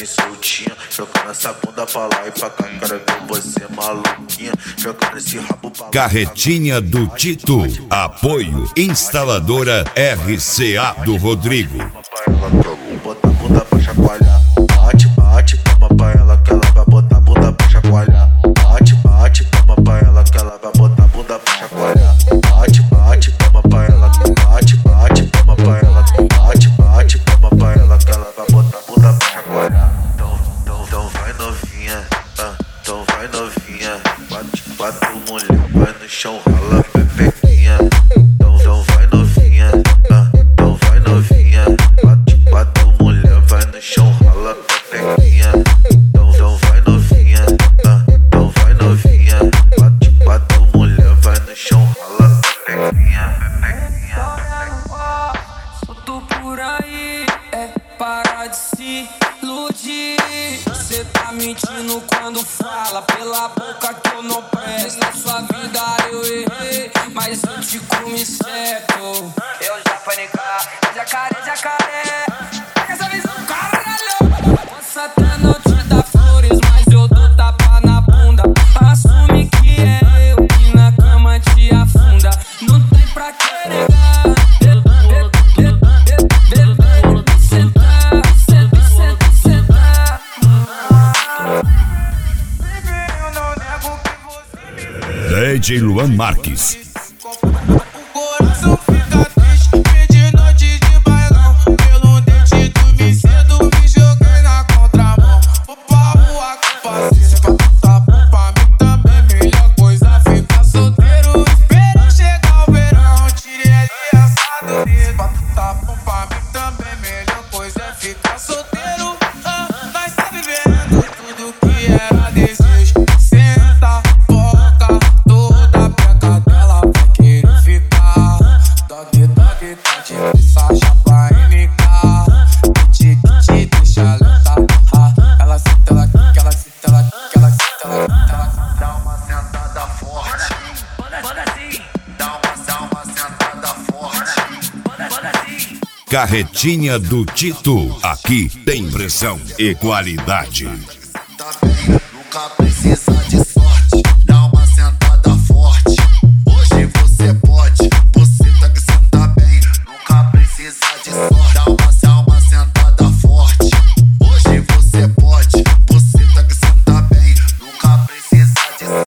soltinha, jogando essa bunda pra lá e pra cá. Quero ver você maluquinha, jogando esse rabo pra lá. Carretinha do Tito. Apoio Instaladora RCA do Rodrigo. Bota a bunda pra chacoalhar. Bate, bate, toma pra ela que ela vai botar a bunda pra chacoalhar. Bate, bate, toma pra ela que ela vai botar a bunda pra chacoalhar. Bate, bate, toma pra ela. Bate, bate, toma pra ela. Bate, bate, toma pra ela que ela vai botar a bunda pra chacoalhar. Então vai novinha, então vai novinha. Bate, bate mulher, vai no chão, rala pepequinha. Então vai novinha, então vai novinha. Bate, bate mulher, vai no chão, rala pepequinha. Então vai novinha, então vai novinha. Bate, bate mulher, vai no chão, rala pepequinha, pepequinha. Solto por aí, para de se iludir. Cê tá mentindo quando fala pela boca que eu não presto. Na sua vida eu errei, mas eu te comi certo. Eu já fui negar, jacaré, jacaré. Pega essa visão, caralho. Posso até não te dar flores, mas eu dou tapa na bunda. Assume que é eu que na cama te afunda. Não tem pra que negar. DJ Luan Marques. O coração fica triste, de noite de bailão. Pelo dente do me cedo, me joguei na contramão. Vou pra rua com paciência, pra tá bom pra mim também. Melhor coisa ficar solteiro, espero chegar o verão. Tirei ali essa dureza, pra tá bom pra mim também. Melhor coisa é ficar solteiro. Nós tá vivendo tudo que era desejo. Senta, foca, toda peca dela vai querer ficar. Dog, dog, tá de Sacha pra NK. Que te deixa lenta. Ela senta, ela quica, ela senta, ela quica, ela senta, ela quica, ela senta. Dá uma sentada forte. Bota assim. Dá uma sentada forte. Bota assim. Carretinha do Tito. Aqui tem pressão e qualidade. Tá bem, nunca precisa